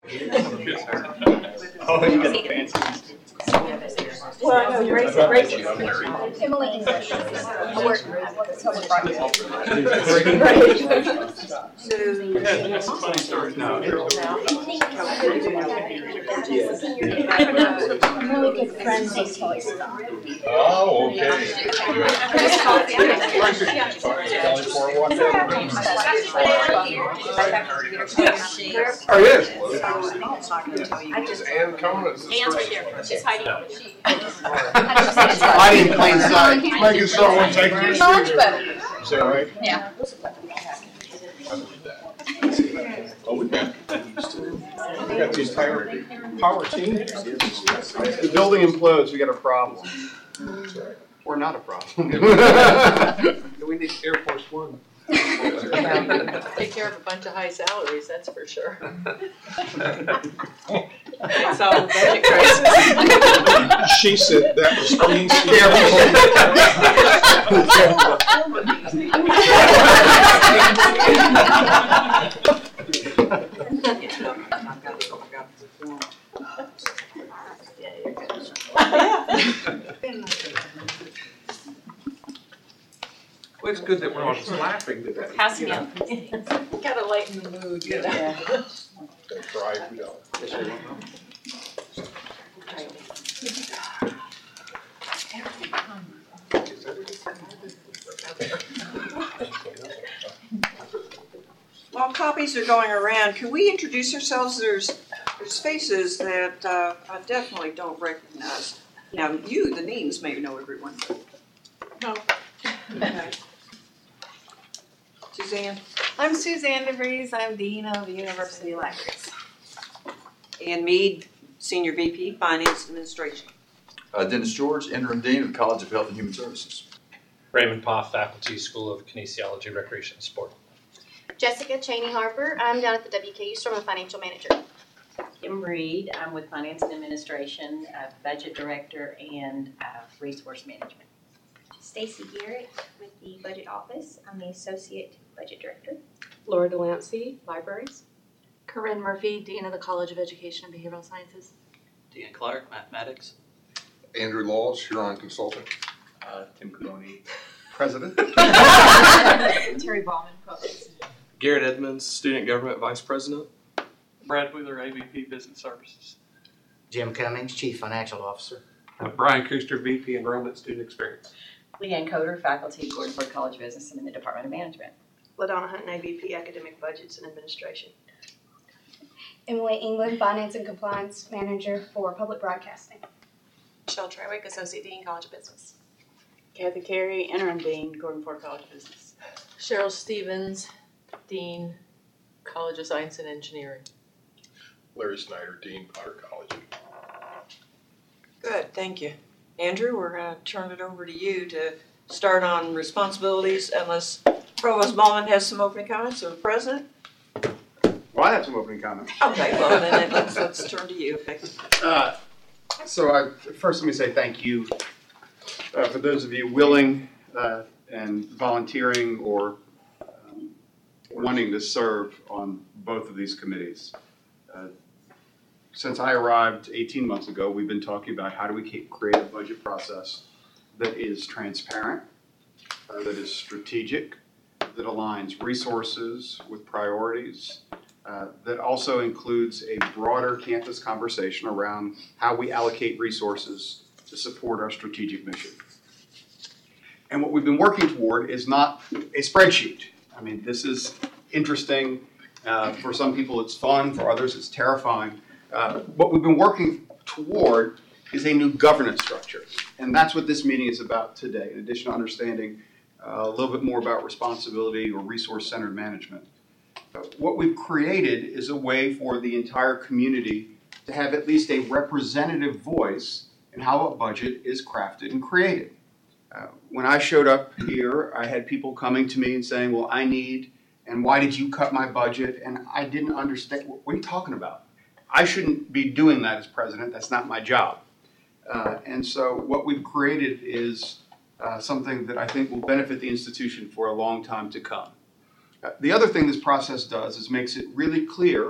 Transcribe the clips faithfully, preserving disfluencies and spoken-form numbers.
Oh, you got the fancy. Well, I know, Rachel, Rachel. Emily English. I work, I work at Public Broadcasting. I'm really good friends with Toy Story. Oh, okay. Oh, yes. Is Ann coming? Is this first? She's hiding. Hiding in plain sight. Making sure I won't take your So much seat. better. Is that right? Yeah. Oh, we got, we got these power, power teams. If the building implodes, we got a problem. Or not a problem. We need Air Force One. Take care of a bunch of high salaries, that's for sure. Solve the budget crisis. She said that was three Well, it's good that we're all just laughing today. Pass me up. Gotta lighten the mood, you know. Gonna try if we don't. While copies are going around, can we introduce ourselves? There's, there's faces that uh, I definitely don't recognize. Now, you, the names, may know everyone. No. Okay. Suzanne I'm Suzanne DeVries, I'm Dean of the University Libraries. Ann Mead, Senior V P, Finance Administration. Uh, Dennis George, Interim Dean of the College of Health and Human Services. Raymond Poff, Faculty, School of Kinesiology, Recreation, and Sport. Jessica Cheney Harper. I'm down at the W K U Store. I'm a financial manager. Kim Reed, I'm with Finance and Administration, uh, Budget Director, and uh, Resource Management. Stacy Garrett with the Budget Office. I'm the Associate Budget Director. Laura Delancey, Libraries. Corinne Murphy, Dean of the College of Education and Behavioral Sciences. Dan Clark, Mathematics. Andrew Laws, Huron Consulting. Uh, Tim Codoni. President. Terry Ballman, Public. Garrett Edmonds, Student Government Vice President. Brad Wheeler, A V P Business Services. Jim Cummings, Chief Financial Officer. Uh, Brian Kuster, V P Enrollment Student Experience. Leanne Coder, Faculty, Gordon Ford College of Business and in the Department of Management. LaDonna Hunt, A V P Academic Budgets and Administration. Emily England, Finance and Compliance Manager for Public Broadcasting. Michelle Trewick, Associate Dean, College of Business. Kathy Carey, Interim Dean, Gordon Ford College of Business. Cheryl Stevens, Dean, College of Science and Engineering. Larry Snyder, Dean, Potter College. Good, thank you. Andrew, we're going to turn it over to you to start on responsibilities unless Provost Ballman has some opening comments, or the President. Well, I have some opening comments. Okay, well, then let's, let's turn to you. Uh, so I, first let me say thank you uh, for those of you willing uh, and volunteering or um, wanting to serve on both of these committees. Uh, since I arrived eighteen months ago, we've been talking about how do we keep, create a budget process that is transparent, uh, that is strategic, that aligns resources with priorities, uh, that also includes a broader campus conversation around how we allocate resources to support our strategic mission. And what we've been working toward is not a spreadsheet. I mean, this is interesting. Uh, for some people it's fun, for others it's terrifying. Uh, what we've been working toward is a new governance structure. And that's what this meeting is about today, in addition to understanding uh, a little bit more about responsibility or resource-centered management. Uh, what we've created is a way for the entire community to have at least a representative voice in how a budget is crafted and created. Uh, when I showed up here, I had people coming to me and saying, well, I need, and why did you cut my budget? And I didn't understand, what are you talking about? I shouldn't be doing that as president. That's not my job. Uh, and so what we've created is uh, something that I think will benefit the institution for a long time to come. Uh, the other thing this process does is makes it really clear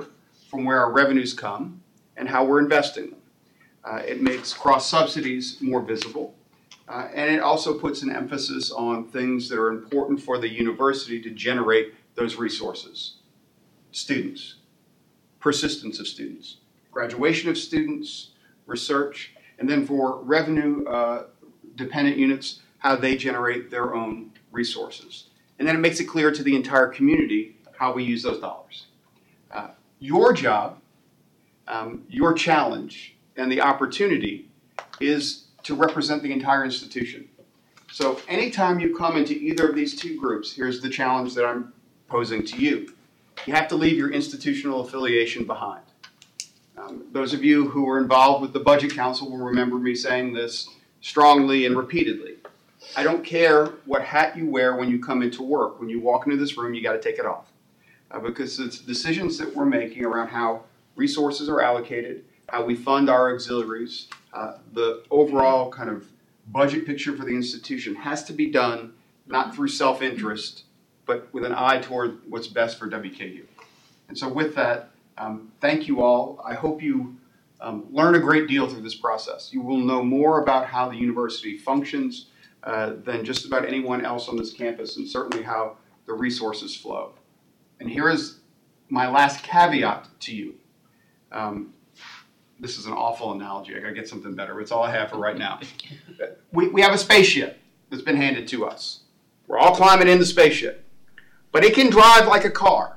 from where our revenues come and how we're investing them. Uh, it makes cross-subsidies more visible, uh, and it also puts an emphasis on things that are important for the university to generate those resources. Students, persistence of students, graduation of students, research, and then for revenue uh, dependent units, how they generate their own resources. And then it makes it clear to the entire community how we use those dollars. Uh, your job, um, your challenge, and the opportunity is to represent the entire institution. So anytime you come into either of these two groups, here's the challenge that I'm posing to you. You have to leave your institutional affiliation behind. Um, those of you who were involved with the Budget Council will remember me saying this strongly and repeatedly. I don't care what hat you wear when you come into work. When you walk into this room, you got to take it off. Uh, because it's decisions that we're making around how resources are allocated, how we fund our auxiliaries, uh, the overall kind of budget picture for the institution has to be done not through self-interest, but with an eye toward what's best for W K U. And so with that, um, thank you all. I hope you um, learn a great deal through this process. You will know more about how the university functions uh, than just about anyone else on this campus, and certainly how the resources flow. And here is my last caveat to you. Um, this is an awful analogy. I gotta get something better. It's all I have for right now. We, we have a spaceship that's been handed to us. We're all climbing in the spaceship. But it can drive like a car.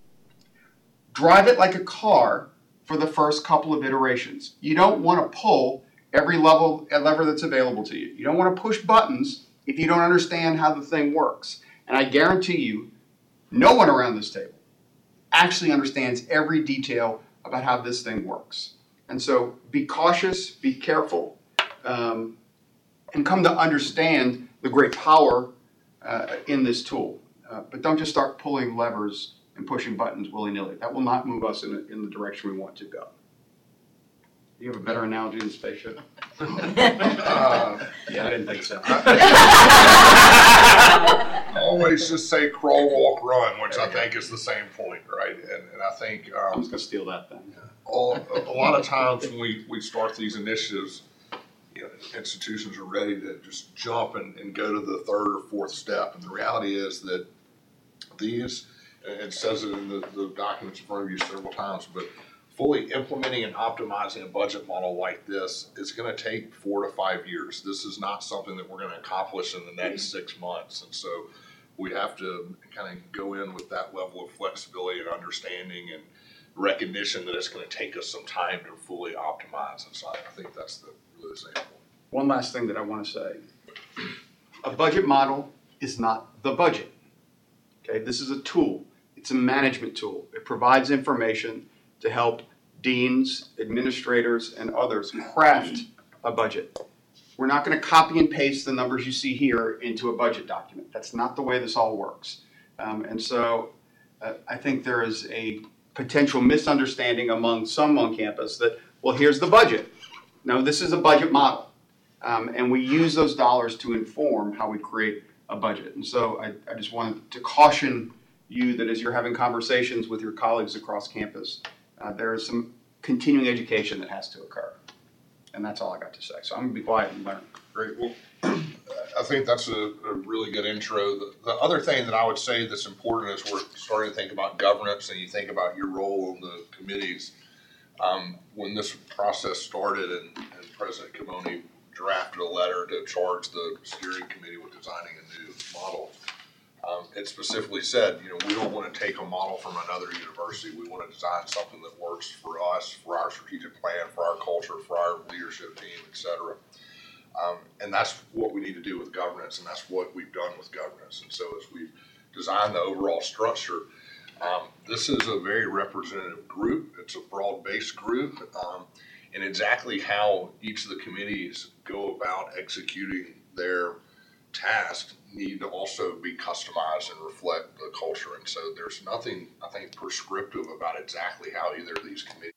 Drive it like a car for the first couple of iterations. You don't want to pull every level, lever that's available to you. You don't want to push buttons if you don't understand how the thing works. And I guarantee you, no one around this table actually understands every detail about how this thing works. And so be cautious, be careful, um, and come to understand the great power uh, in this tool. Uh, but don't just start pulling levers and pushing buttons willy-nilly. That will not move us in, a, in the direction we want to go. Do you have a better analogy than spaceship? uh, yeah, I didn't think so. I always just say crawl, walk, run, which I think is the same point, right? And, and I think um, I'm just going to steal that then. All, a lot of times when we, we start these initiatives, you know, institutions are ready to just jump and, and go to the third or fourth step. And the reality is that these, and it says it in the, the documents in front of you several times, but fully implementing and optimizing a budget model like this is going to take four to five years. This is not something that we're going to accomplish in the next six months. And so we have to kind of go in with that level of flexibility and understanding and recognition that it's going to take us some time to fully optimize. And so I think that's the really example. One last thing that I want to say. A budget model is not the budget. Okay, this is a tool. It's a management tool. It provides information to help deans, administrators, and others craft a budget. We're not going to copy and paste the numbers you see here into a budget document. That's not the way this all works. Um, and so uh, I think there is a potential misunderstanding among some on campus that, well, here's the budget. No, this is a budget model. Um, and we use those dollars to inform how we create a budget. And so I, I just wanted to caution you that as you're having conversations with your colleagues across campus, uh, there is some continuing education that has to occur. And that's all I got to say. So I'm going to be quiet and learn. Great. Well, I think that's a, a really good intro. The, the other thing that I would say that's important as we're starting to think about governance and you think about your role in the committees, um, when this process started and, and President Kimoni drafted a letter to charge the steering committee with designing a new model, um, it specifically said, you know, we don't want to take a model from another university. We want to design something that works for us, for our strategic plan, for our culture, for our leadership team, et cetera. Um, and that's what we need to do with governance, and that's what we've done with governance. And so as we've designed the overall structure, um, this is a very representative group. It's a broad-based group, um, and exactly how each of the committees go about executing their tasks need to also be customized and reflect the culture. And so there's nothing, I think, prescriptive about exactly how either of these committees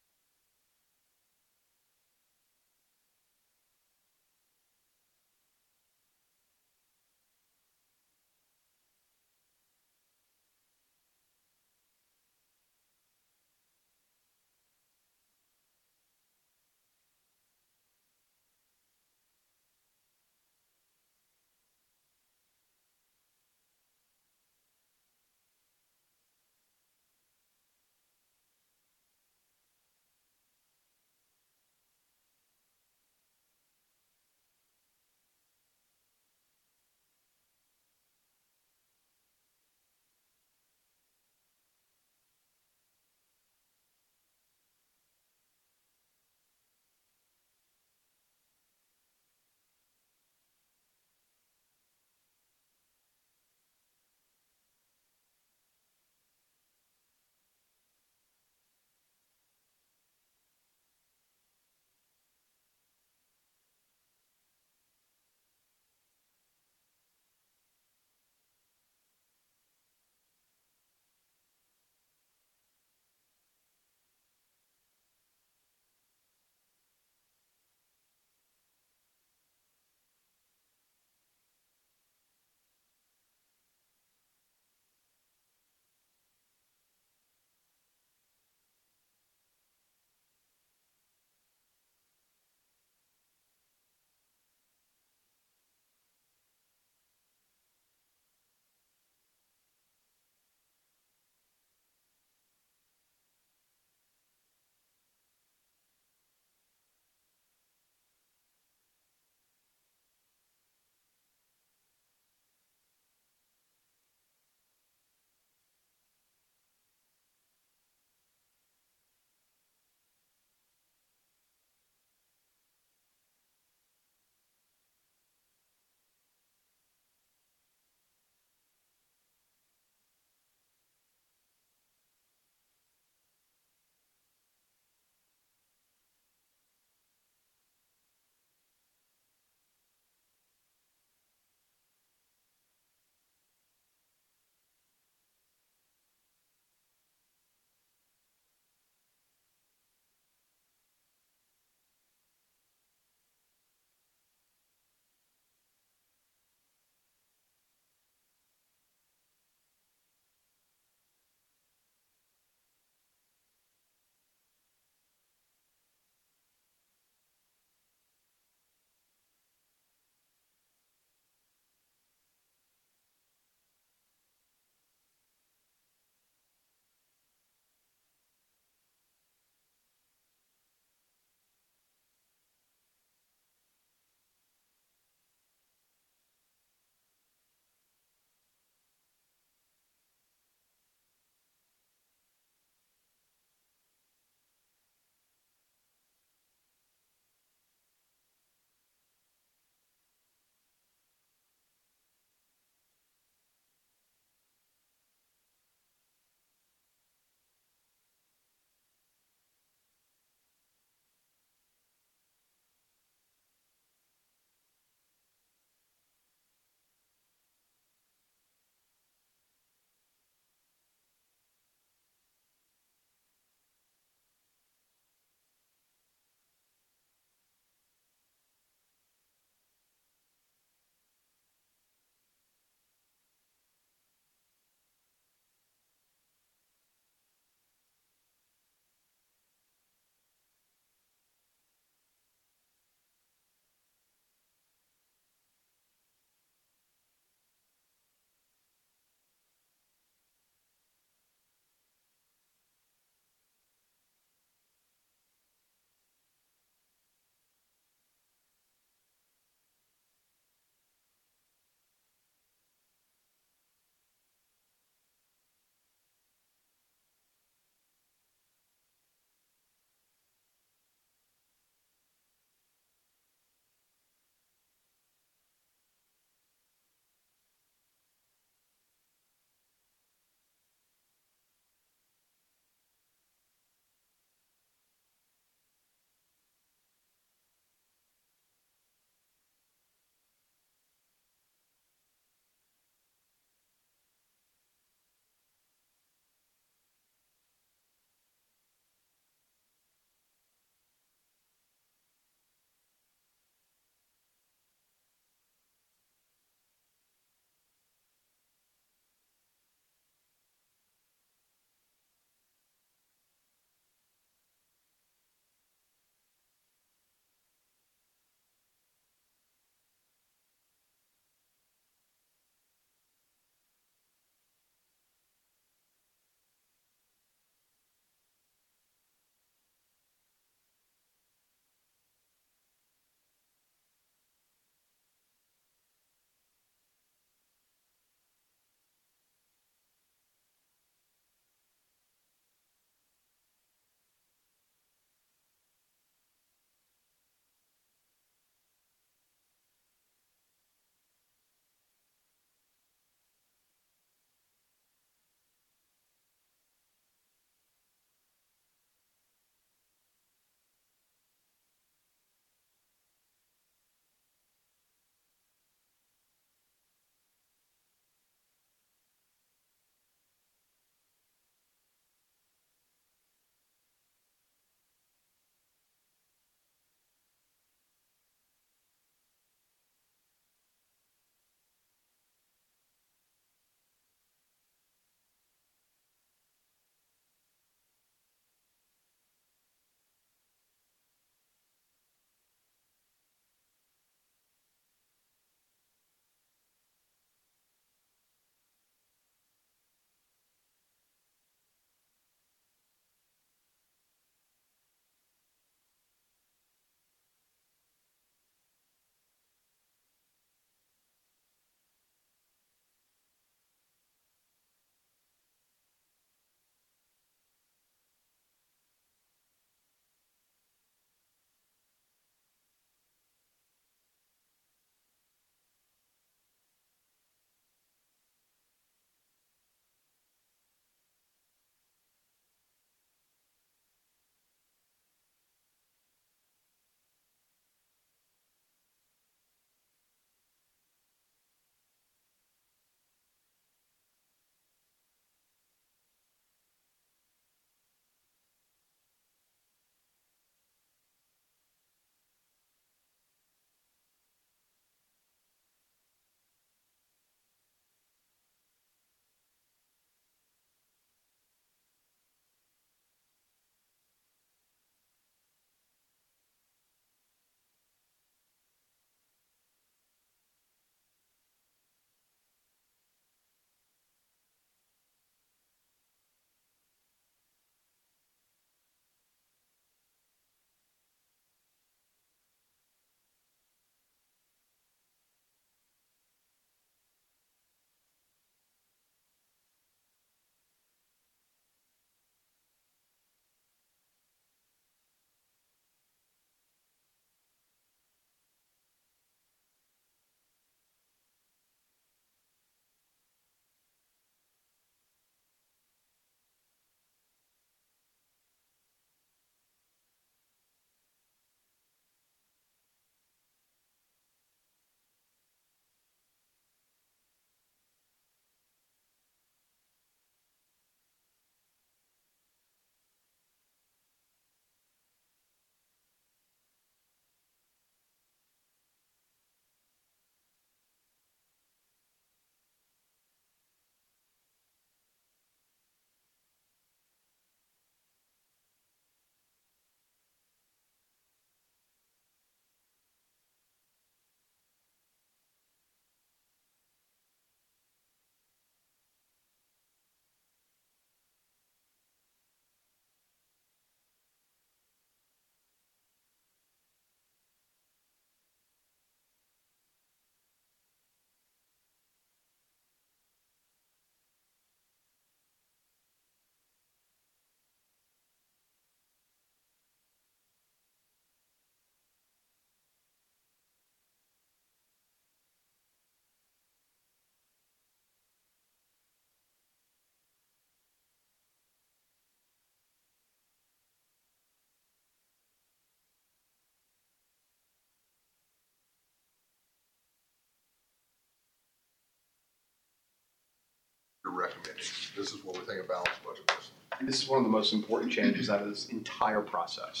recommending. This is what we think a balanced budget is. This is one of the most important changes out of this entire process.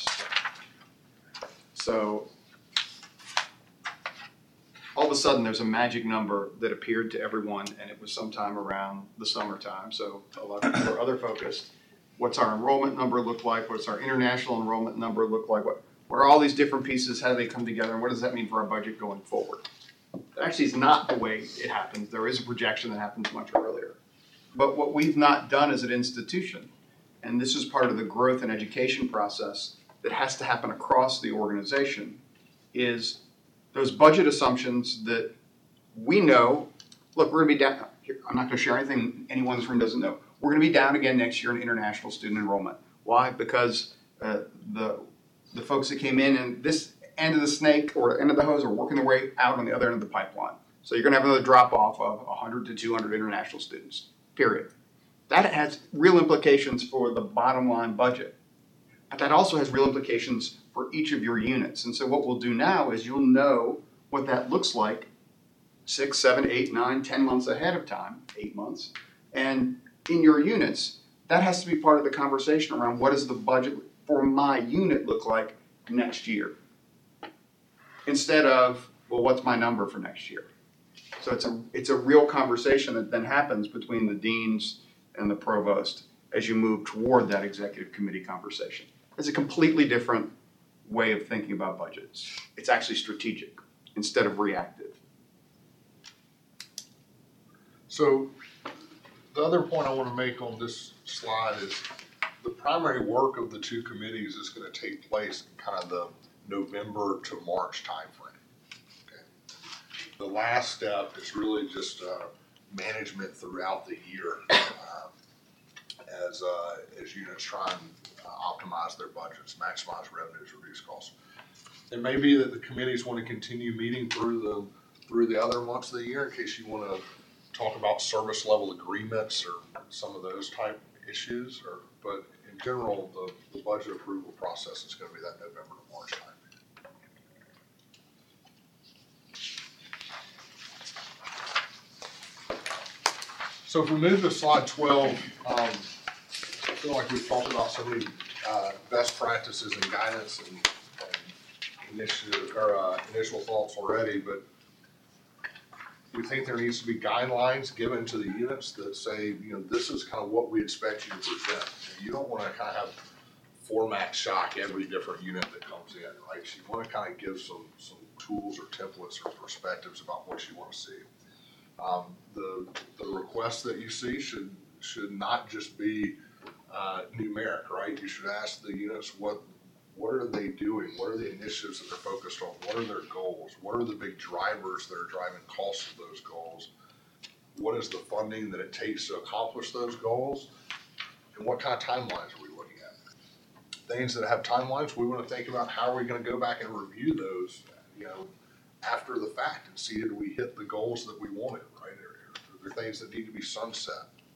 So all of a sudden, there's a magic number that appeared to everyone, and it was sometime around the summertime. So a lot of people are other focused. What's our enrollment number look like? What's our international enrollment number look like? What, what are all these different pieces? How do they come together? And what does that mean for our budget going forward? That actually is not the way it happens. There is a projection that happens much earlier. But what we've not done as an institution, and this is part of the growth and education process that has to happen across the organization, is those budget assumptions that we know, look, we're going to be down. I'm not going to share anything anyone in this room doesn't know. We're going to be down again next year in international student enrollment. Why? Because uh, the the folks that came in and this end of the snake or end of the hose are working their way out on the other end of the pipeline. So you're going to have another drop off of one hundred to two hundred international students, period. That has real implications for the bottom line budget. But that also has real implications for each of your units. And so what we'll do now is you'll know what that looks like six, seven, eight, nine, ten months ahead of time, eight months. And in your units, that has to be part of the conversation around what does the budget for my unit look like next year? Instead of, well, what's my number for next year? So it's a, it's a real conversation that then happens between the deans and the provost as you move toward that executive committee conversation. It's a completely different way of thinking about budgets. It's actually strategic instead of reactive. So the other point I want to make on this slide is the primary work of the two committees is going to take place in kind of the November to March timeframe. Okay. The last step is really just uh, management throughout the year uh, as uh, as units try and uh, optimize their budgets, maximize revenues, reduce costs. It may be that the committees want to continue meeting through the through the other months of the year in case you want to talk about service level agreements or some of those type issues. Or but in general, the, the budget approval process is going to be that November to March time. So if we move to slide twelve, um, I feel like we've talked about so many uh, best practices and guidance and, and initiative or uh, initial thoughts already, but we think there needs to be guidelines given to the units that say, you know, this is kind of what we expect you to present. You don't want to kind of have format shock every different unit that comes in, right? So you want to kind of give some some tools or templates or perspectives about what you want to see. Um, the the requests that you see should should not just be uh, numeric, right? You should ask the units what what are they doing? What are the initiatives that they're focused on? What are their goals? What are the big drivers that are driving costs of those goals? What is the funding that it takes to accomplish those goals? And what kind of timelines are we looking at? Things that have timelines, we want to think about how are we going to go back and review those, you know, after the fact and see did we hit the goals that we wanted, right? Are, are there things that need to be sunset?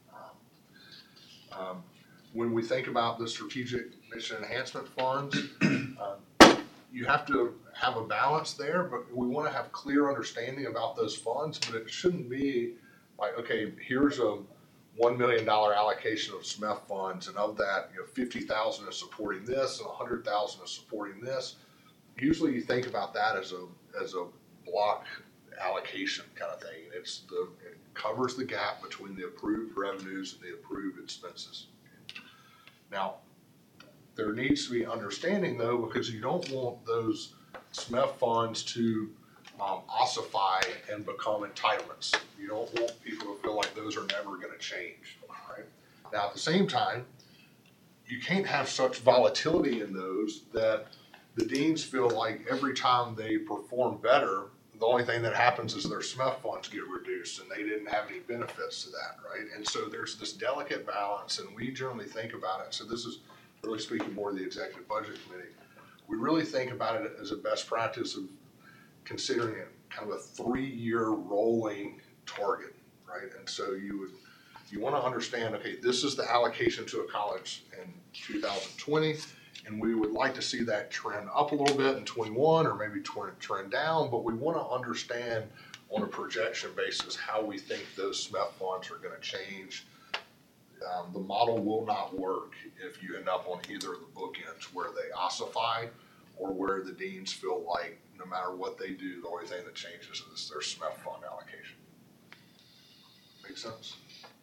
Um, um, when we think about the strategic mission enhancement funds, uh, you have to have a balance there, but we want to have clear understanding about those funds, but it shouldn't be like, okay, here's a one million dollars allocation of S M E F funds, and of that, you know, fifty thousand is supporting this and one hundred thousand is supporting this. Usually you think about that as a as a block allocation kind of thing. It's the it covers the gap between the approved revenues and the approved expenses. Now, there needs to be understanding though, because you don't want those S M E F funds to um, ossify and become entitlements. You don't want people to feel like those are never going to change. Right? Now, at the same time, you can't have such volatility in those that the deans feel like every time they perform better, the only thing that happens is their S M E F funds get reduced and they didn't have any benefits to that, right? And so there's this delicate balance, and we generally think about it. So this is really speaking more to the Executive Budget Committee. We really think about it as a best practice of considering it kind of a three-year rolling target, right? And so you would you want to understand, okay, this is the allocation to a college in two thousand twenty. And we would like to see that trend up a little bit in twenty-one or maybe trend down, but we want to understand on a projection basis how we think those S M E F funds are going to change Um, the model will not work if you end up on either of the bookends where they ossify or where the deans feel like no matter what they do, the only thing that changes is their S M E F fund allocation. Make sense?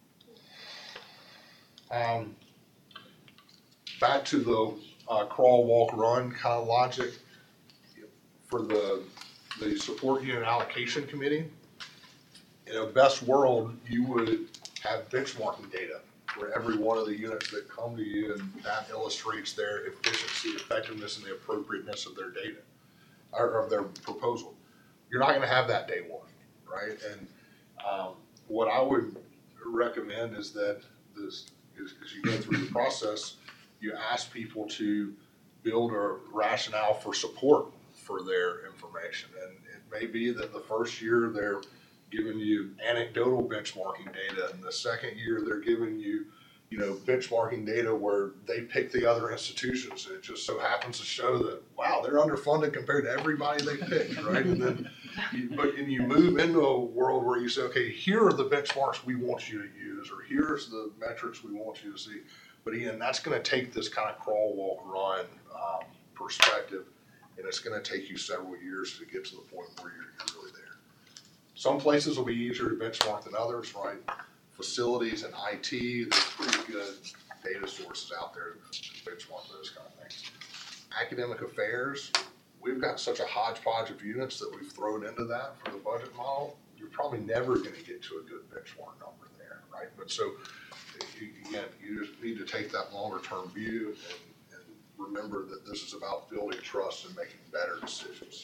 Um, back to the uh, crawl, walk, run kind of logic for the the support unit allocation committee. In a best world, you would have benchmarking data for every one of the units that come to you, and that illustrates their efficiency, effectiveness, and the appropriateness of their data or of their proposal. You're not going to have that day one, right? And um, what I would recommend is that this, as, as you go through the process, you ask people to build a rationale for support for their information. And it may be that the first year they're giving you anecdotal benchmarking data, and the second year they're giving you, you know, benchmarking data where they pick the other institutions, and it just so happens to show that, wow, they're underfunded compared to everybody they picked, right? And then, you, but and you move into a world where you say, okay, here are the benchmarks we want you to use, or here's the metrics we want you to see. But again, that's going to take this kind of crawl, walk, run um, perspective, and it's going to take you several years to get to the point where you're, you're really there. Some places will be easier to benchmark than others, right? Facilities and I T, there's pretty good data sources out there to benchmark those kind of things. Academic affairs, we've got such a hodgepodge of units that we've thrown into that for the budget model. You're probably never going to get to a good benchmark number there, right? But so, you, again, you just need to take that longer term view and, and remember that this is about building trust and making better decisions.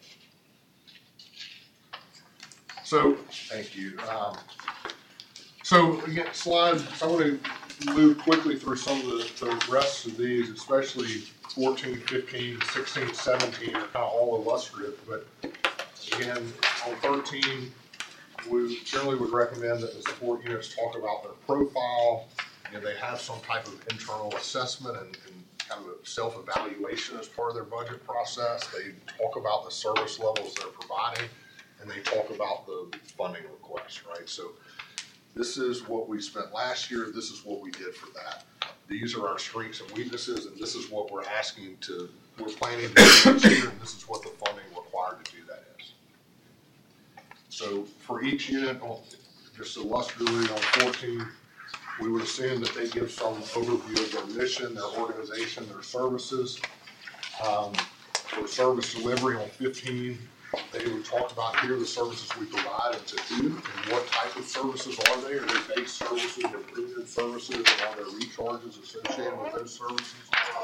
So, thank you. Um, so, again, slides, I want to move quickly through some of the, the rest of these, especially fourteen, fifteen, sixteen, seventeen are kind of all illustrative. But again, on thirteen, we generally would recommend that the support units talk about their profile. You know, they have some type of internal assessment and, and kind of a self-evaluation as part of their budget process. They talk about the service levels they're providing, and they talk about the funding requests, right? So this is what we spent last year. This is what we did for that. These are our strengths and weaknesses, and this is what we're asking to, we're planning to do this year, and this is what the funding required to do that is. So for each unit, just illustratively on fourteen, we would assume that they give some overview of their mission, their organization, their services. Um, for service delivery on fifteen, they would talk about here the services we provide and to who and what type of services are they. Are they base services or premium services, and are there recharges associated with those services?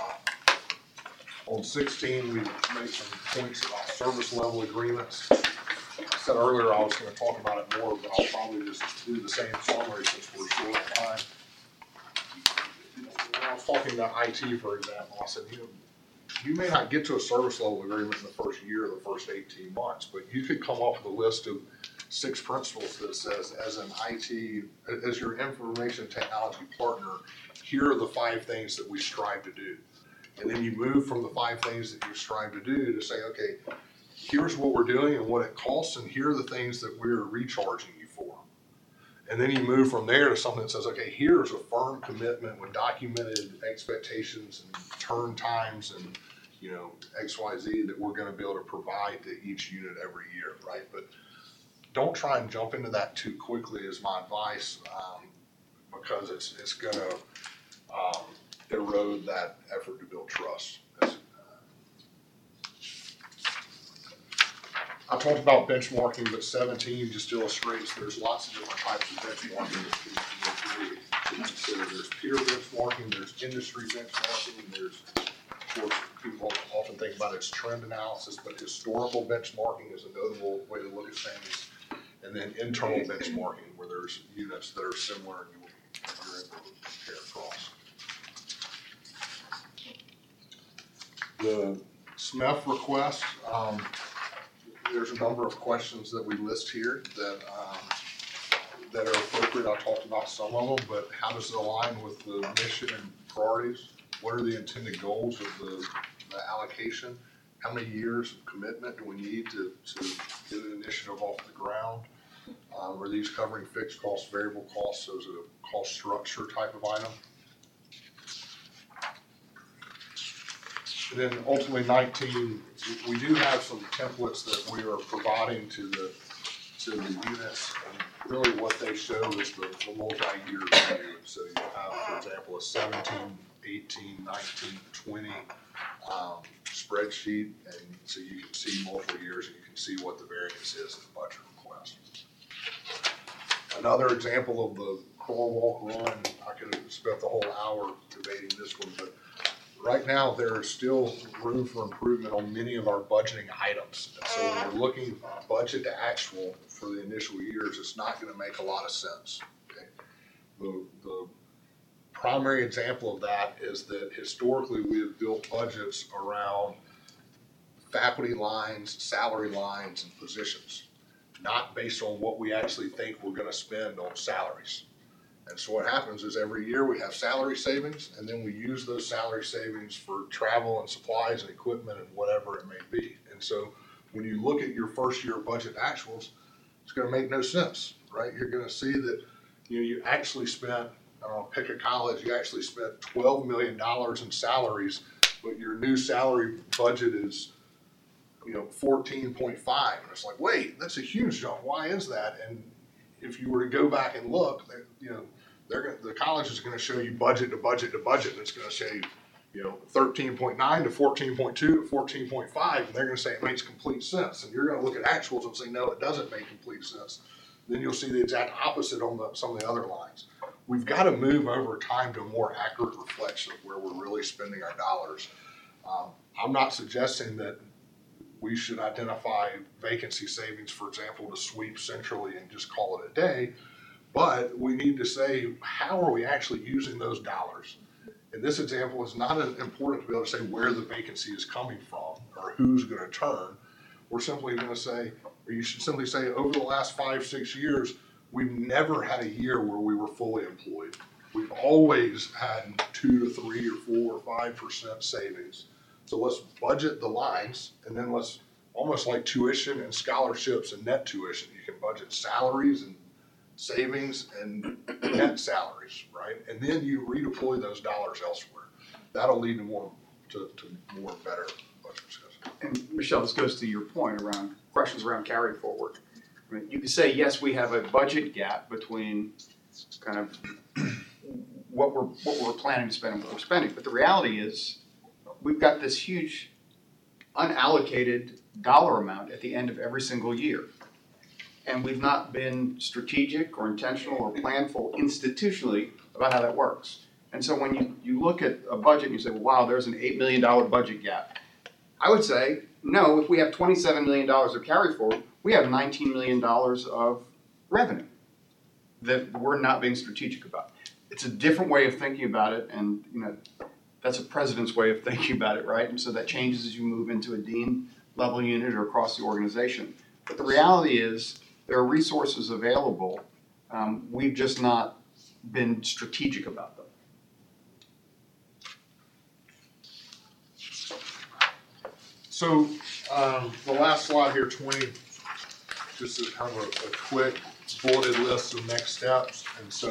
On sixteen, we made some points about service level agreements. I said earlier I was going to talk about it more, but I'll probably just do the same summary since we're short on time. When I was talking about I T, for example, I said, you know, you may not get to a service level agreement in the first year or the first eighteen months, but you could come up with a list of six principles that says, as an I T, as your information technology partner, here are the five things that we strive to do. And then you move from the five things that you strive to do to say, okay, here's what we're doing and what it costs, and here are the things that we're recharging you for. And then you move from there to something that says, okay, here's a firm commitment with documented expectations and turn times and, you know, X Y Z that we're going to be able to provide to each unit every year, right? But don't try and jump into that too quickly is my advice, um, because it's it's going to um, erode that effort to build trust. I talked about benchmarking, but seventeen just illustrates there's lots of different types of benchmarking that people consider. There's peer benchmarking, there's industry benchmarking, there's, of course, people often think about it as trend analysis, but historical benchmarking is a notable way to look at things. And then internal benchmarking, where there's units that are similar and you're able to compare across. The S M E F request, um, there's a number of questions that we list here that um, that are appropriate. I talked about some of them, but how does it align with the mission and priorities? What are the intended goals of the, the allocation? How many years of commitment do we need to, to get an initiative off the ground? Um, Are these covering fixed costs, variable costs, so is it a cost structure type of item? And then ultimately nineteen, we do have some templates that we are providing to the to the units. And really what they show is the, the multi-year view. So you have, for example, a seventeen, eighteen, nineteen, twenty um, spreadsheet, and so you can see multiple years and you can see what the variance is in the budget request. Another example of the crawl, walk, run, I could have spent the whole hour debating this one, but right now, there is still room for improvement on many of our budgeting items. And so when we're looking budget to actual for the initial years, it's not going to make a lot of sense. Okay? The, the primary example of that is that historically we have built budgets around faculty lines, salary lines, and positions, not based on what we actually think we're going to spend on salaries. And so what happens is every year we have salary savings, and then we use those salary savings for travel and supplies and equipment and whatever it may be. And so when you look at your first year budget actuals, it's going to make no sense, right? You're going to see that you know you actually spent, I don't know, pick a college, you actually spent twelve million dollars in salaries, but your new salary budget is you know fourteen point five. And it's like, wait, that's a huge jump. Why is that? And if you were to go back and look, you know, they're gonna, the college is going to show you budget to budget to budget. And it's going to say, you know, thirteen point nine to fourteen point two to fourteen point five, and they're going to say it makes complete sense. And you're going to look at actuals and say, no, it doesn't make complete sense. Then you'll see the exact opposite on the, some of the other lines. We've got to move over time to a more accurate reflection of where we're really spending our dollars. Um, I'm not suggesting that we should identify vacancy savings, for example, to sweep centrally and just call it a day. But we need to say, how are we actually using those dollars? In this example, it's not important to be able to say where the vacancy is coming from or who's going to turn. We're simply going to say, or you should simply say, over the last five, six years, we've never had a year where we were fully employed. We've always had two to three or four or five percent savings. So let's budget the lines, and then let's, almost like tuition and scholarships and net tuition, you can budget salaries and savings and net salaries, right? And then you redeploy those dollars elsewhere. That'll lead to more, to, to more better budget discussion. And Michelle, this goes to your point around questions around carry forward. I mean, you could say, yes, we have a budget gap between kind of what we're, what we're planning to spend and what we're spending, but the reality is we've got this huge unallocated dollar amount at the end of every single year. And we've not been strategic or intentional or planful institutionally about how that works. And so when you, you look at a budget and you say, well, wow, there's an eight million dollars budget gap. I would say, no, if we have twenty-seven million dollars of carry forward, we have nineteen million dollars of revenue that we're not being strategic about. It's a different way of thinking about it, and you know, that's a president's way of thinking about it, right? And so that changes as you move into a dean level unit or across the organization. But the reality is there are resources available. Um, we've just not been strategic about them. So um, the last slide here, twenty, just is kind of a, a quick bulleted list of next steps. And so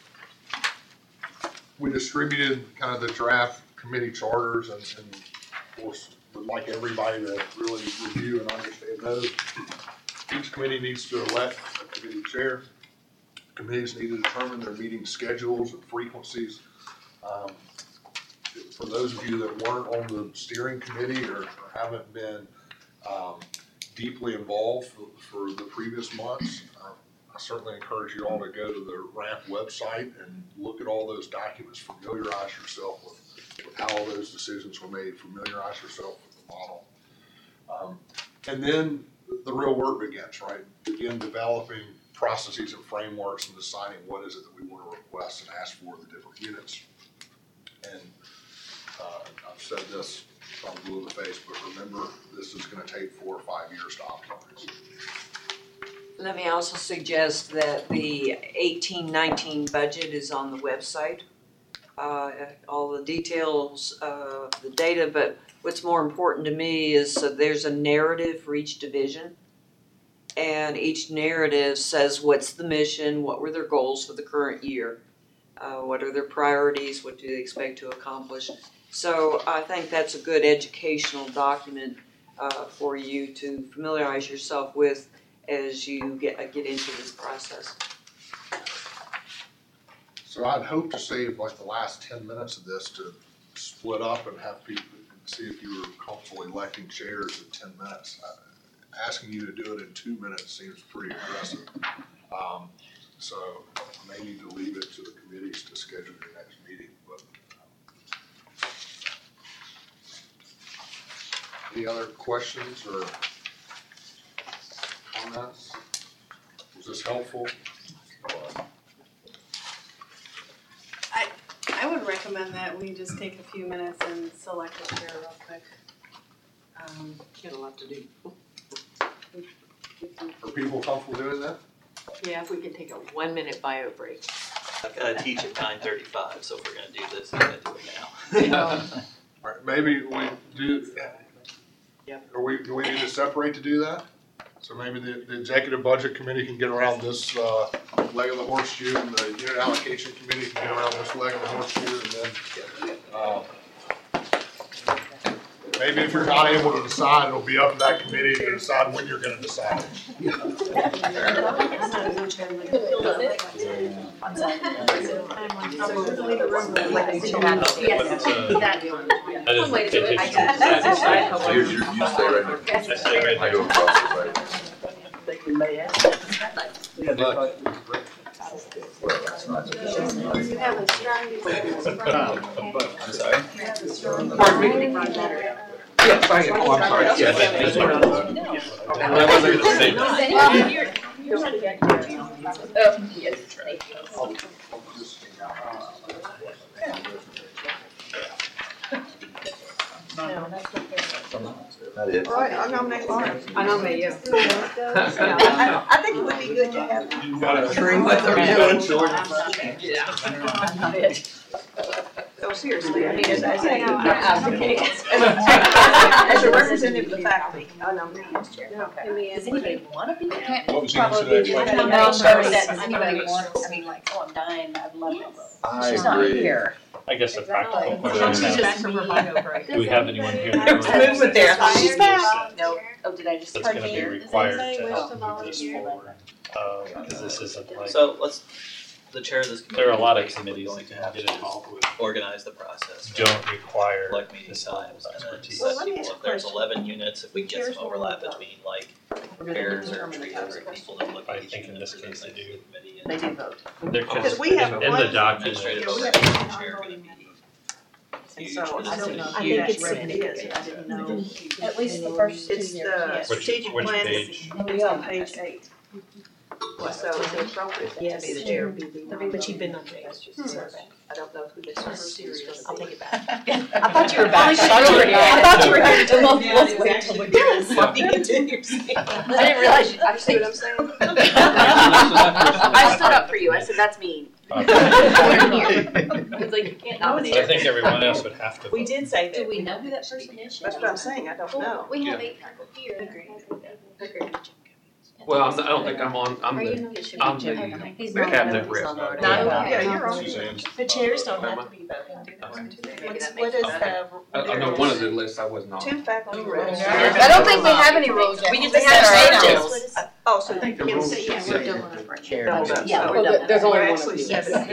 we distributed kind of the draft committee charters, and, and of course would like everybody to really review and understand those. Each committee needs to elect a committee chair. Committees need to determine their meeting schedules and frequencies. Um, for those of you that weren't on the steering committee or, or haven't been um, deeply involved for, for the previous months, uh, I certainly encourage you all to go to the RAMP website and look at all those documents, familiarize yourself with, with how all those decisions were made, familiarize yourself with the model. Um, and then the real work begins, right? Begin developing processes and frameworks and deciding what is it that we want to request and ask for the different units. And uh, I've said this on blue in the face, but remember, this is going to take four or five years to optimize. Let me also suggest that the eighteen nineteen budget is on the website. Uh, all the details, uh, the data, but what's more important to me is uh, there's a narrative for each division. and each narrative says what's the mission, what were their goals for the current year, uh, what are their priorities, what do they expect to accomplish. So I think that's a good educational document uh, for you to familiarize yourself with as you get uh, get into this process. So I'd hope to save like the last ten minutes of this to split up and have people, see if you were comfortable electing chairs in ten minutes. Uh, Asking you to do it in two minutes seems pretty aggressive. Um, so I may need to leave it to the committees to schedule your next meeting. But any other questions or comments? Was this helpful? I, I would recommend that we just take a few minutes and select a chair real quick. Um, Got a lot to do. Are people comfortable doing that? Yeah, if we could take a one minute bio break. I've got to teach at nine thirty-five, so if we're going to do this, we got to do it now. All right, maybe we do, or we, do we need to separate to do that? So maybe the, the executive budget committee can get around this, uh, leg of the horseshoe, and the unit allocation committee can get around this leg of the horseshoe, and then, uh, maybe if you're not able to decide, it'll be up to that committee to decide when you're gonna decide. That is the So you're, you're, you stay right here. I stay right I go there. across the way. Well, that's not. You have a strong. I'm sorry? Pardon me? Yes, I am. Oh, I'm sorry. Yes. I wasn't gonna say that. Oh, yes, thank you. Not it. All right, I'll nominate Lauren. I nominate you. I, I think it would be good to have. Got a tree with No, seriously, I mean, as, as a, as a representative of the faculty, I nominate you as chair. Okay. Does anybody want to be there? What was the answer to that I question? don't know, that does anybody want, I mean, like, oh, I'm dying, I'd love it. I She's not agree. here. I guess the practical Exactly. question She's is, back from her bio break. do we have anyone here? There's that movement there. She's back. No, oh, did I just? That's gonna be Pardon me? required Does to anybody help wish to move this volunteer? forward, uh, because this isn't like, So let's, the chair of this committee. there are a lot of is committees going that to can have get to involved with, organize the process. don't require Select meeting this level times, of and then expertise. let Well, let me people, ask a if there's question. eleven units, if we get Chairs some will overlap vote. between like We're gonna pairs or determine the trios or topic. people that look I at each think in unit, this present case they that to do. the committee, They and do vote. There could, Because we have in, in one- the document, administrative Yeah, we overlap, have- the chair may be And huge, so but I it's don't know a how huge that's committee. what it is. I didn't know. At least the first two It's years, the yes. Which- strategic which plan. page? It's on page eight. So is it appropriate to Yes. be the chair? But you've been on the survey. I don't know who this is. serious. I'll take it back. I thought you were back. I thought you were here to let's, let's wait till we get this. I didn't realize, you- I See what I'm think, saying? I stood up for you, I said, that's mean. Okay. I was like, you can't nominate But I her. think everyone else would have to vote. We did say that. Do we know who that person is? That's what I'm saying, I don't know. We have eight people here. Well, I'm, I don't think I'm on, I'm Are you the, not? I'm the He's the not. cabinet He's rep. on our- Not- Yeah, you're on. Suzanne's. The chairs don't have to be voting, do they? What's, what is the? I, I know one of the lists I wasn't on. Two faculty reps. I don't think we have any rules yet. We just We set have our rules. ages. Oh, so they The can rules say, yeah, say we're you doing can it. Chair. Doubled up. Yeah, So we're done. There's only we're one actually of these. seven.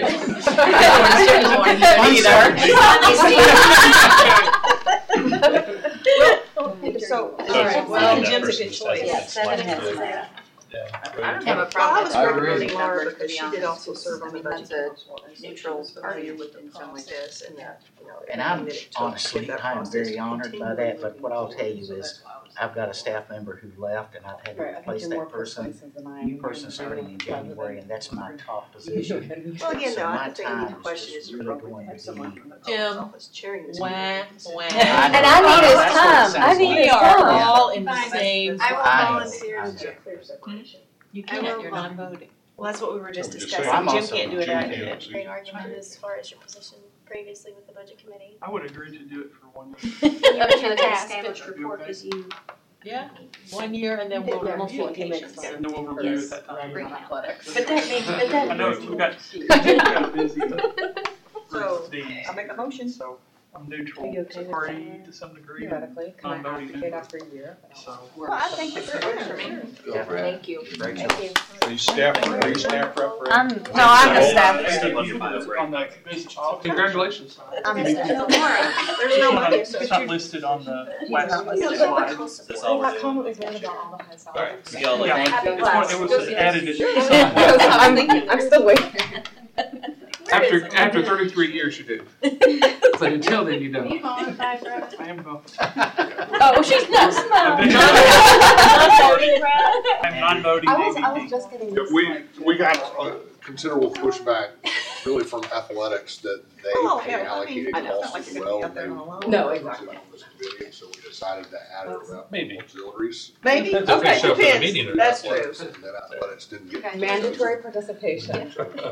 So, So all right, it's- well, that Jim's a person good just choice. has to Yeah, be seven selected. has that. Yeah. I don't have a well, I problem was with I agree. recommending Laura numbers, because to she be did honest. also serve on the I mean, budget that's a council. and so neutral she's familiar party with the in some ways. process and that, you know. And everything I'm that it took to honestly, get that I'm process very to honored by continue that, but moving what I'll forward. tell you is, I've got a staff member who left and I've had to replace that person. New person starting in January, and that's my top position. Well, again, So no, my I think time the is question just is really appropriate going to have to someone be- from the Jim, governor's office chairing this Wah, meeting. wah. I know. And I need his That's what it time. I sounds need like. We his are time. all in the same. I will I know, volunteer I as know. a clear separation. You I can't, will you're non-voting. Well, that's what we were just I'm just discussing. saying. I'm Jim also- can't do it Jim either. can't. Great argument as far as your position previously with the budget committee. I would agree to do it for one year. You have to establish report because you Yeah, one year and then we'll Yeah, multiple multiple occasions. occasions. And then we'll review Yes. at that time. Bring athletics. But that makes, but that. I know, we've got, we've got busy. So, these, I'll make a motion. So I'm neutral Are you okay to with party that? to some degree. Theoretically, can I non-voting advocate members. after a year? So. Well, I think that's great for me. Go, Brad. Thank you. Great Thank choice. you. Are you staff, are you staff rep? Brad? I'm, no, I'm a staff. On the business office. Congratulations. I'm a staff. There's no money. It's not listed on the last not listed. slide. That's all we're doing. comment was made about all the high school. Alright. See y'all later. Yeah, Happy it's one- it was class. added at I'm, I'm still waiting. After, after thirty-three years you do. But until then you don't. qualified, bro? I am going. Oh, she's not I'm non-voting, I'm non-voting I was, A I V was P. just getting Yeah, this. we, like- we got uh, considerable pushback really from athletics that they Oh, pay yeah, I mean, allocated I know, costs like as you're well. gonna be and up they- there No, they exactly. on this committee, and so we decided to add it around Maybe. auxiliaries. Maybe, Depends if they okay, show up for the depends, meeting or not. that's true. Athletics, And then athletics didn't get. Mandatory participation.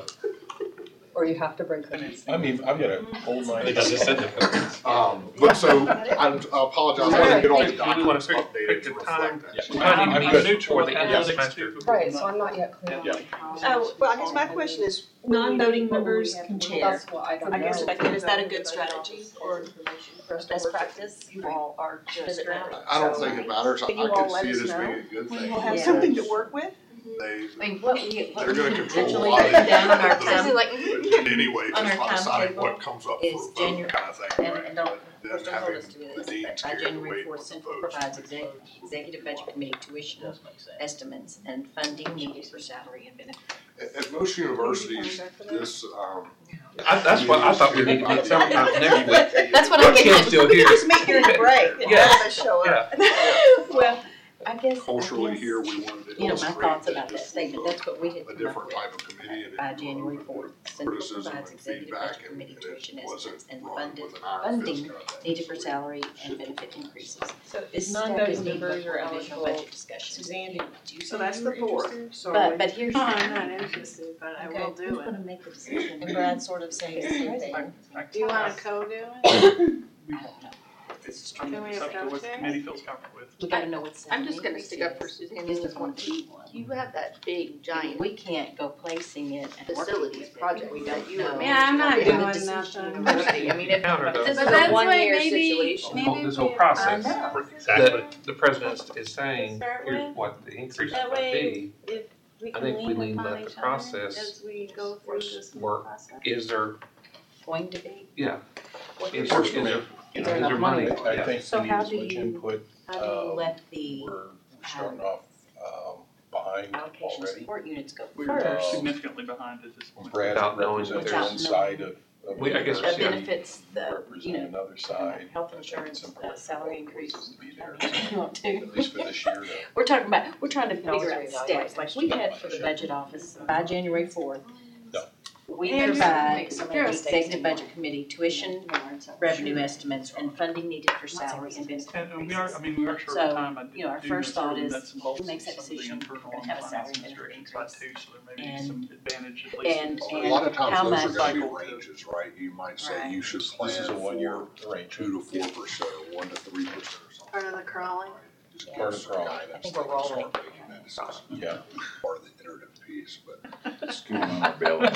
Or you have to bring cookies. I mean, I've got to hold my. They just said that. Um, but so, I apologize, I didn't get all the documents Pick- updated pick to the reflect that. Yeah. I'm I need to good. be neutral For the for end of the the semester. Right, so I'm not yet clear. Yeah. Oh, well, I guess my question is, non-voting members can chair. That's what I don't I guess, know. like, is that a good strategy or best practice? You all are just. I don't think it matters, I Can you I all could let see it us as know? being a good thing. We'll have Yeah. something to work with? They, I mean, what we, what they're we gonna control a originally lot of put down on our the- time, like, the- anyway, on just our by deciding timetable what comes up is for a vote January- kind of thing, and, right? and don't, But then first don't hold having us to the this, deans but by carry the January weight fourth, with the Central votes. provides exec, executive budget committee tuition estimates and funding needed for salary and benefits. At, at most universities, this, um. I, that's what I thought we needed to meet sometime next week. That's what I'm But Ken's getting still here. Just meet during the break and Yeah. none of us show up. Well, I guess, I Culturally guess, here, we wanted to you know, my illustrate thoughts about that this statement, was that's what we had a come up different with. type of committee and it. By January fourth, Central Criticism provides and executive feedback budget and committee and tuition it wasn't estimates and run funded, with an iron fist funding kind of thing. needed for salary and benefit increases. So This if step is non-voting needed members before are additional eligible, budget discussion. Suzanne, did you So say that's you the were fourth. interested? So But, but here's. No, I'm not interested, but I Okay, will who's do it. gonna make the decision? And Brad sort of saying the same thing. Do you want to co-do it? I don't know. It's Can we it's up to what the go-chair? committee feels comfortable with. We gotta know what's. I'm just gonna stick up for Suzanne. This is one key one. You have that big giant We can't go placing it and working facilities with it. project We that don't you know. were. Yeah, I'm not The doing decision nothing. university. I mean, if, Counter if though. this But is a that's what one-year maybe- situation. This whole- Maybe This whole we- process, I know. that the president is saying, Start here's with. what the increase That might way, be. if we I can think we lean lean upon let the each other process as we go through this work. process. Is there, Going to be. yeah, What is is there, it? is there, Is is there there enough money? money? I Yeah. think So we how need as do much you- input. How do you Um, let the We're starting off um, behind allocation already. support units go We're first? significantly behind at this point. Brad Without knowing that represents there's- one side of, of We- I guess That we see- benefits the, you represent know, another side. health I think insurance, it's the important salary for both increases. places to be there. You want to? At least for this year, to We're talking about, we're trying to can always figure out reevaluate steps, like we had for the budget office by January fourth. No. We And provide make some the mistakes executive budget committee tuition, revenue estimates, and funding needed for salary and benefit And and we are, increases. I mean, we are short So, of time. I do- you know, our do first know thought certainly is, that's involved who makes that some of the decision? internal We're gonna have a finance salary and benefit restrictions by increase. two, so there may be And- some advantage at least. and- A lot of how times those much- are gonna be Cycle. ranges, right? You might say Right. you should This plan is a one-year for arrangement. two to four percent, or one to three percent or something. Part of the crawling. Just Yeah. give us some Part of the guidance. I think They we're can start rolling. making that decision. Yeah. Part of the iterative piece, but. Scoot on our belly.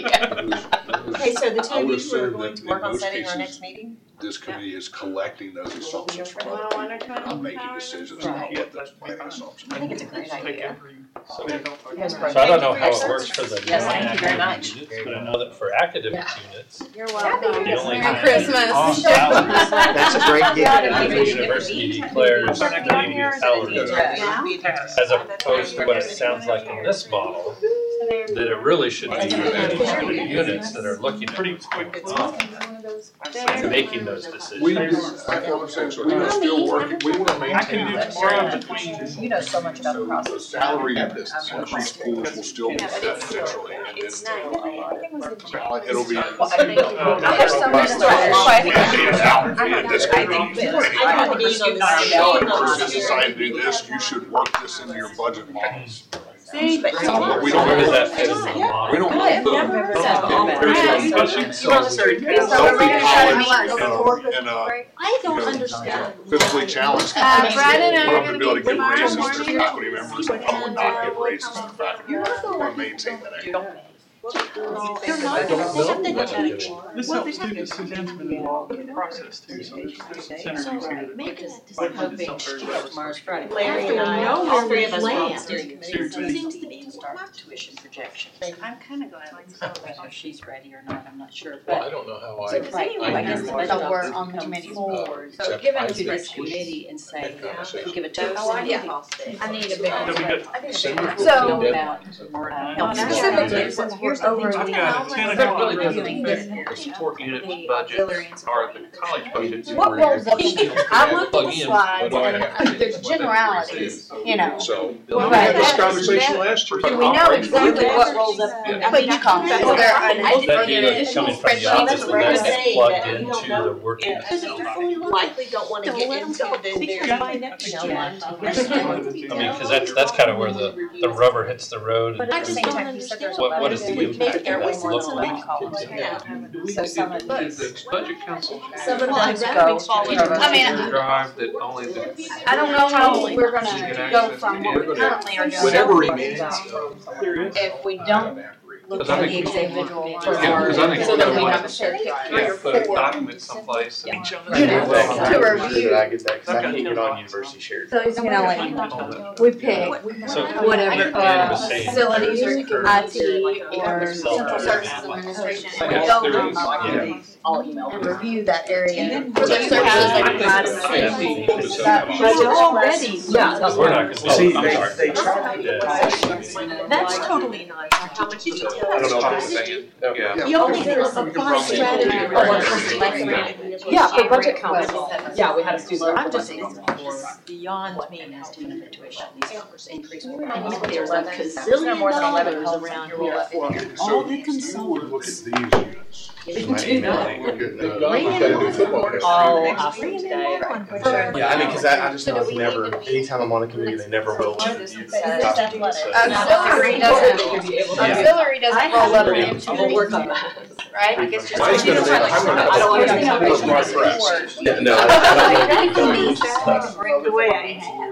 Okay, so the two I of would you are assume going that to work in on most setting our cases, next meeting? This committee is collecting those assumptions from Well, other one or people, two not making hours. decisions Right. about what those planning assumptions I are. think it's a great Take idea. every, so we don't. Yes, So I don't know how it Thank you works for the Yes, thank you very non-academic much. units, but I know that for academic units, You're Happy welcome. the only Merry time Christmas. off salary That's a great gift. is when the university declares the immediate salary increase, as opposed to what it sounds like in this model, that it really should be the units that are looking at Pretty what's quick. going on and making those decisions. We, I feel the same, so we are still working, we wanna I can maintain do that. tomorrow salary. between. You know so much about the So the process. salary increase pools will still be set potentially, and then. Uh, It'll be. Well, I think- I have so much to say. Maintain a salary, and this I could think be- this, I think we should not If be. you decide to do this, you should work this into your budget models. See, but. We don't- Where does that fit in the model? We don't. I've never heard that. And, uh, I don't you know, understand. physically challenged. Uh, Brad and I Want are them to gonna be able to meet give tomorrow raises to morning. faculty members, and public not give raises to faculty members. We want to maintain that. They're not, they have the. This helps too, because Suzanne's been involved in the process too, so there's there's some synergies here. that- Make it Like, hoping it's not very well. tomorrow's Friday. Larry After we and I, know all where three we of us land. were on the Steering committee, Seriously. seems to be start tuition projections. I'm kinda glad. Whether she's ready or not, I'm not sure, Well, I but. don't know how So I. does anyone, I I guess do the what- budget we're officer on the comes committee. forward, So given I to think this we should- committee and say, That conversation. give it to us. Oh, I did. I need a big. That'd be good. Know So, about, uh, health specifically, services. since we're over I've the. got a ten o'clock because the support unit budgets are the college budgets. What rolls up in here? I looked at Plug the in. slides What do I and have? uh, there's generalities, you know. So. Well, We had right. this conversation last year. Do we know exactly what rolls up? Yeah. But you can't, is there an That further data is coming from the spreadsheet office that's and that's ready? plugged into the working. Likely don't wanna get into I mean, cause that's, that's kind of where the, the rubber hits the road. But at the same time, you said there's a What, lot what of is the things impact that of make that look everyone like? college. Do we, So did, some of did those. the budget council Some of have those go. I mean, a drive that only the. I don't know how we're Get gonna go access from to what we it. currently are doing. Whatever remains. If we don't look Because I at the think- individual. Yeah, because I think So that we we're have gonna a shared three Yeah, or put a four. document someplace. and- You know, to review. I get that, because I can't get on University Shared. So, you know, like, we pick So, whatever, uh, saying- facilities or I T or central services administration. And we Yes, go there from is. like, I'll email and review that area. And Which then- services they provide. Yeah. Budget already, requests. yeah. We're not gonna. See, oh, I'm they, sorry. they try. Yeah. That's totally not, how much did you tell I us? don't know what I'm saying. Yeah. You only did a fine strategy. Yeah, for budget council, yeah, we had a student. I'm just saying, it's beyond me as to the tuition, these numbers increase. And yet there's a gazillion dollars around here for all the consultants. Look at these units. Do not. Look at the. All after today. Yeah, I mean, because I, I just know it's never, anytime I'm on a committee, they never will. Auxiliary doesn't, auxiliary doesn't roll up into. I'm gonna work on that. Right? I guess just. Mine's gonna be- I'm gonna- I don't wanna- That's my press. Yeah, no, I, I don't know. Use stuff. The way I had.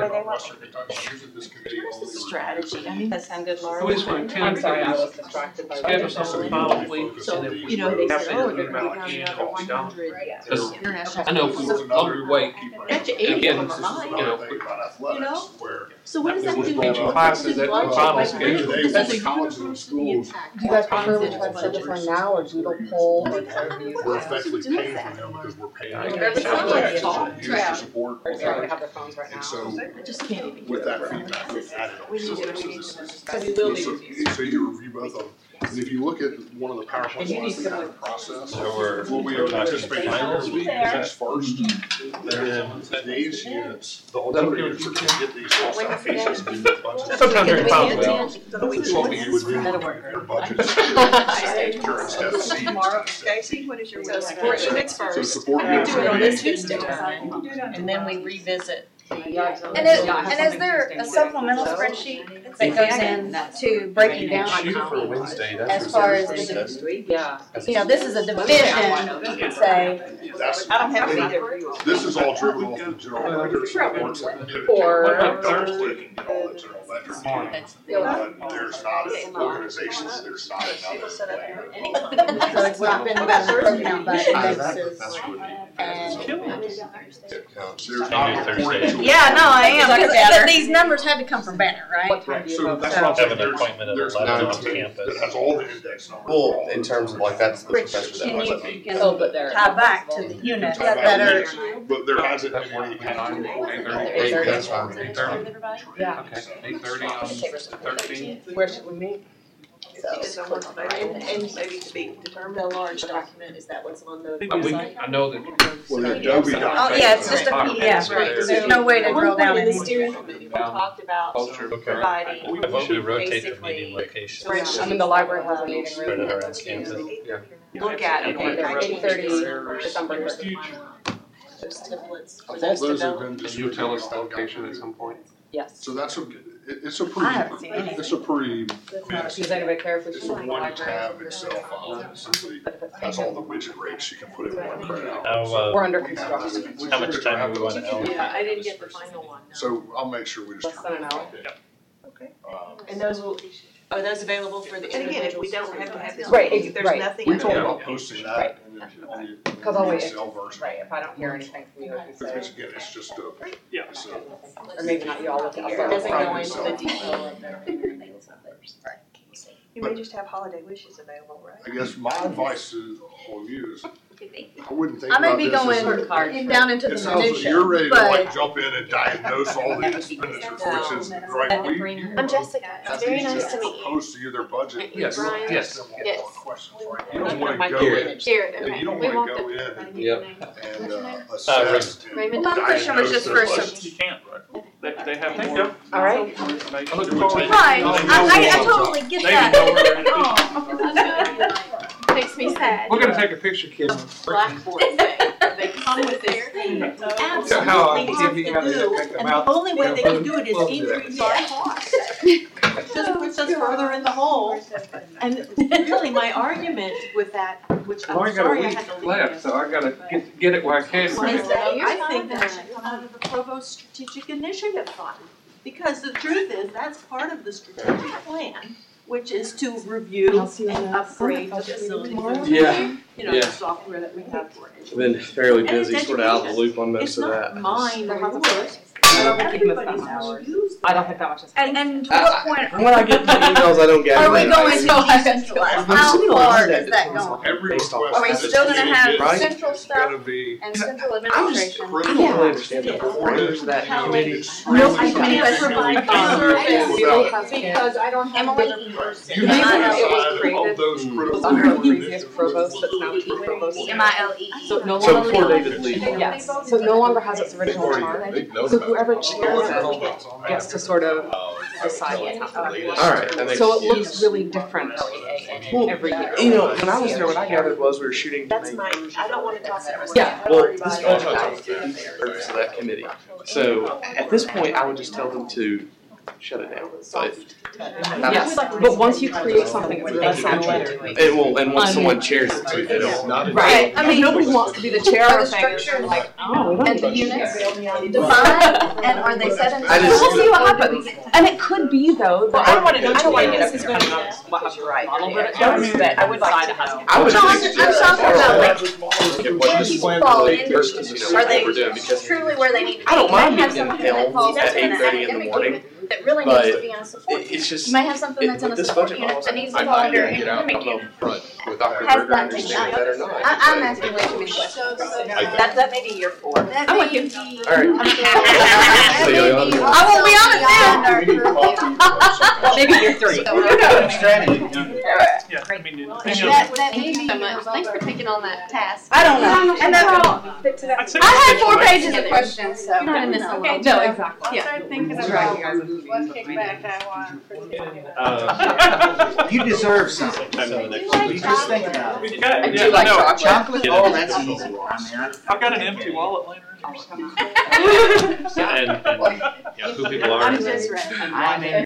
Strategy, I mean, that sound good, Laura? We just want to I'm sorry, I was distracted by. schedule something probably, So, and if we you know, they have say, to oh, do they're about gonna be again, down another what we one don't. hundred. Because International. I know if we underweight, That's your eight again, of this them is, are you mine. know, You know? So what does that do? each class is at the final schedule. Today's colleges and schools, Do you guys prefer which one set this one now or doodle poll? we're effectively paying for them because we're paying. I them. get it. Sounds like talk, use your support. Or sorry, they have their phones right now. And so I just can't even. with that feedback, we've added on. We need to So review this is- So we will need So reviews. so you review both of them. And if you look at one of the PowerPoint And you need slides, we to- have a process. So we're- What we we're are talking anticipating finals? this week is first. And then these units, the ultimate units are to get these all stuff pieces. Sometimes during final well, This is what we would do your budgets. During step C. Stacy, what is your? So Support units So first. support We units. do it on are- this Tuesday, and then we revisit. And is, and is there a supplemental spreadsheet that goes in to breaking down, Shoot it for Wednesday, that's. as far as reserved the, for Yeah. you know, this is a division, you could say. That's, I don't have to either. this is all driven off the general ledger. so the board's like, Or- Thursday can get all the general ledger. But there's not an organization, there's not another. So it's not been broken out by indexes and. There's not a point to it. Yeah, no, I am, Talk because about these numbers had to come from Banner, right? What time do you So go? that's what I'm Have saying, an there's, appointment at there's eleven on nineteen campus. that has all the index numbers. Well, in terms of like, that's the Which professor that can was you, at me. can Oh, but they're. tie back to the units Talk about that are. index, But there hasn't been one you can. Eight, that's fine. Eight thirty, Yeah. okay, eight thirty on the thirteenth. Where should we meet? And, and maybe to be determined, a large document, is that what's on the I we- website? I know that. Well, the Adobe Oh, document. yeah, it's just a P D F, right, there's no way to drill down in the any. steering committee, we talked about Culture. providing. I vote we rotate the basically meeting locations. spreadsheets. I mean, the library has a meeting Spread room. it around campus. Look at it. Eight thirty, December third. Those templates. for All those those have developed. been And you'll tell us the location at some point. Yes. So that's a, it- it's a I haven't pretty, seen anything. it's a pretty, Does anybody care if we? it's a one tab Excel file that simply has all the widget rates you can put in one printout. How, uh, We're under construction. How much time do we want to allocate? Yeah, I didn't get the final one. no. So I'll make sure we just. Less than an hour? Okay. And those will, are those available for the And again, if individuals? we don't have to have this, Right, if there's right. nothing. We told under- about posting that. and then you- Cause I'll wait, Excel version. right, if I don't hear anything from you, like you Because said, again, it's just a, Yeah. it's a, or maybe not you all look at It doesn't your. go into the detail of their. You may just have holiday wishes available, right? I guess my advice to all of you is, I wouldn't think I may about be this as going a- in- down into It the sounds like minutia, you're ready to but like jump in and diagnose all the expenditures, which is, right, we, you. I'm Jessica. That's Very easy nice to to meet you. propose to you their budget. Yes, Brian. yes, Ask them yes. all the questions, right? You don't wanna go Here. in, Here, yeah, okay. you don't We wanna won't go do- in and, Yep. and uh, Uh, assess and Raymond, my question was just for diagnose some. their You can't, budget. they, they have Thank more. you. All right. more information. I'm looking forward to it. Right, I, I, I totally get They that. know where they're at. Makes me sad. We're gonna take a picture, kid. Blackboard thing, they come with this thing that's So how I absolutely give you have how to to do, make them and the out. only way they can do it is We'll do that. increase our costs. It just puts us further in the hole, and really my argument with that, which Well, I I'm got a sorry I week had to leave left, it, so I gotta get, get it where I can. was that I think that should come out of the Provost Strategic Initiative Fund. Because the truth is, that's part of the strategic plan, which is to review and upgrade the facilities. and, Yeah. You know, Yeah. the software that we have for it. I've been fairly And busy, it's sort of out of the education. loop on most It's of not that. mine or yours. I don't think you missed Everybody's that gonna hours. use I don't think that much is. And, and to what point When I get the emails, I don't get are we them. going to decentralize? How far is that going? Every Based on- request. Are we that still gonna you have get Right? central is stuff Gotta be. and central I'm just, administration? I don't really understand the parameters of that committee. No, I can't provide Um, service Without- because I don't have. Emily, You I have know to it was decide of created. those It critical. was under the previous provost, that's now chief provost. E M I L E. So it no So longer. before David leaves. Yes, so it no longer has its original charge. So whoever chairs it gets to sort of decide what happens. All right, that makes So it sense. looks really different every year. You know, when I was there, what I gathered was we were shooting. That's my, I don't wanna talk about. Yeah. Well, this budget was the purpose of that committee. So at this point, I would just tell them to shut it down. But Yes, but once you create something, it's really centralized. it will, and once someone chairs it too, they don't. Right, I I mean, mean, nobody wants to be the chair are of the a thing, and structures they're like, oh, we don't and the need units that. defined, and are they set in I just- stone? We'll see what happens, and it could be though, Well, that I don't wanna, I don't wanna get up this and is come going out. what have you right model, but it does, but I would like to know. I would No, I'm, just I'm talking about like, what this when people fall like into, versus, you know, are what they we're doing because truly where they need to be? I don't You might mind have meeting in something that Helm falls at into an eight thirty in the academic morning, unit that really but needs to be on a support it- unit. it's just. You might have something that's in a with this support budget unit model, that needs to I- fall I under gotta an get out. academic I'm unit. up front with Doctor Has Berger, that understand been that or not. I, I'm asking way too many questions. That, that may be year four. That I'm may with you. be- All right. That So may you'll- be I won't be honest Maybe year three. Yeah, I mean, the That, thing is- that may be goes Thanks for over. taking on that task. I don't know. And that's all. I'd say I had four situation- pages of questions, so. You're not in this Okay, alone. No, exactly. I'll start thinking It's about dragging us into what these kickback I want for the. Uh, You deserve something. sometime in the next You week. just think about it. You got- I yeah, do like no, chocolate. Chocolate, oh, that's easy. I mean, I- I've got an empty wallet laying around. And, and, yeah, who people are. I'm just ready. I'm in